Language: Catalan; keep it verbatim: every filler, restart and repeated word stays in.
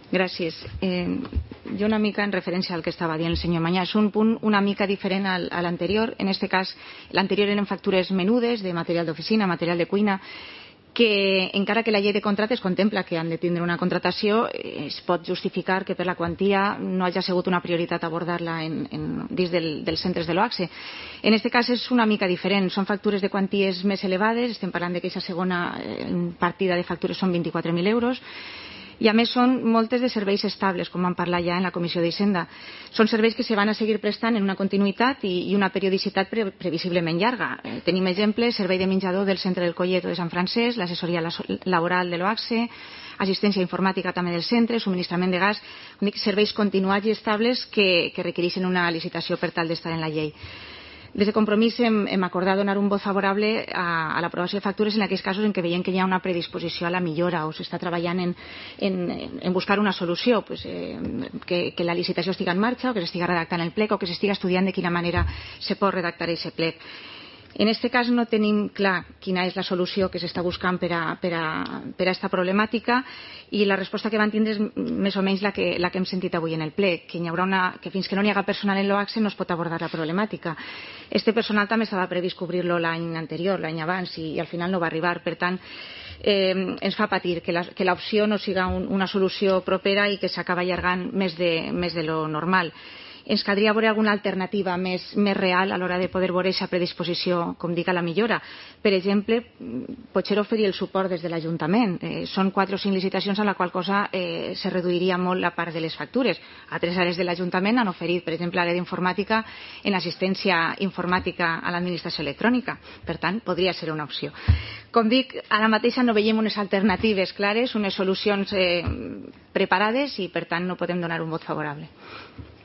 Gràcies. Eh, jo una mica en referència al que estava dient el senyor Mañá. És un punt una mica diferent al, a l'anterior. En aquest cas, l'anterior eren factures menudes de material d'oficina, material de cuina, que encara que la llei de contractes contempla que han de tindre una contratació, es pot justificar que per la quantia no hagi sigut una prioritat abordar-la en, en, dins del, dels centres de l'OACSE. En aquest cas és una mica diferent. Són factures de quanties més elevades. Estem parlant de que aquesta segona eh, partida de factures són vint-i-quatre mil euros. I a més són moltes de serveis estables, com vam parlar ja en la Comissió d'Hisenda. Són serveis que se van a seguir prestant en una continuïtat i, i una periodicitat pre previsiblement llarga. Eh, tenim exemples: servei de menjador del Centre del Collet o de Sant Francesc, l'assessoria laboral de l'OACSE, assistència informàtica també del centre, subministrament de gas, serveis continuats i estables que, que requereixen una licitació per tal d'estar en la llei. Des de Compromís hem, hem acordat donar un vot favorable a, a l'aprovació de factures en aquells casos en què veiem que hi ha una predisposició a la millora o s'està treballant en, en, en buscar una solució, pues, eh, que, que la licitació estigui en marxa o que s'estigui redactant el plec o que s'estigui estudiant de quina manera se pot redactar aquest plec. En aquest cas no tenim clar quina és la solució que s'està buscant per a, per a, per a esta problemàtica, i la resposta que van tindre és més o menys la que, la que hem sentit avui en el ple, que, hi haurà una, que fins que no hi haga personal en l'OACSE no es pot abordar la problemàtica. Este personal també estava previst cobrir-lo l'any anterior, l'any abans, i, i al final no va arribar. Per tant, eh, ens fa patir que l'opció no siga un, una solució propera i que s'acaba allargant més de, més de lo normal. Ens caldria veure alguna alternativa més, més real a l'hora de poder veure aquesta predisposició, com dic, a la millora. Per exemple, potser oferir el suport des de l'Ajuntament. Eh, són quatre o cinc licitacions a la qual cosa eh, se reduiria molt la part de les factures. Altres àrees de l'Ajuntament han oferit, per exemple, l'àrea d'informàtica en assistència informàtica a l'administració electrònica. Per tant, podria ser una opció. Com dic, ara mateixa no veiem unes alternatives clares, unes solucions eh, preparades, i per tant no podem donar un vot favorable.